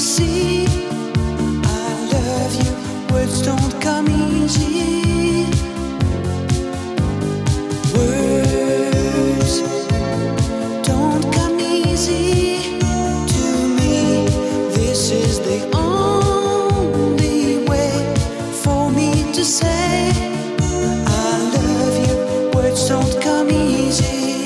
see. I love you, words don't come easy. Words don't come easy to me. This is the only way for me to say I love you. Words don't come easy.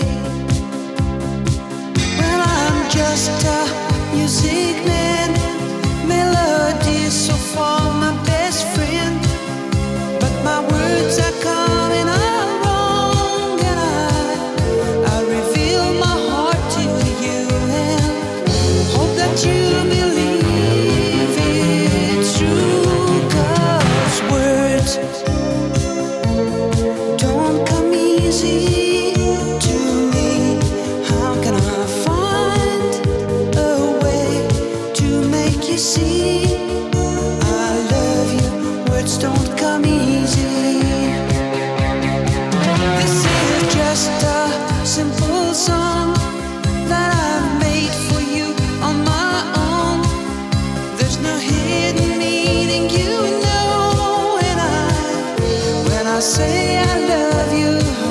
Well, I'm just a music man, melody so far my best friend, but my words are coming out wrong, and I reveal my heart to you and hope that you believe it's true, 'cause words don't come easy to me. How can I find a way to make you see I love you? Words don't come easy. This is just a simple song that I've made for you on my own. There's no hidden meaning, you know, and when I say I love you,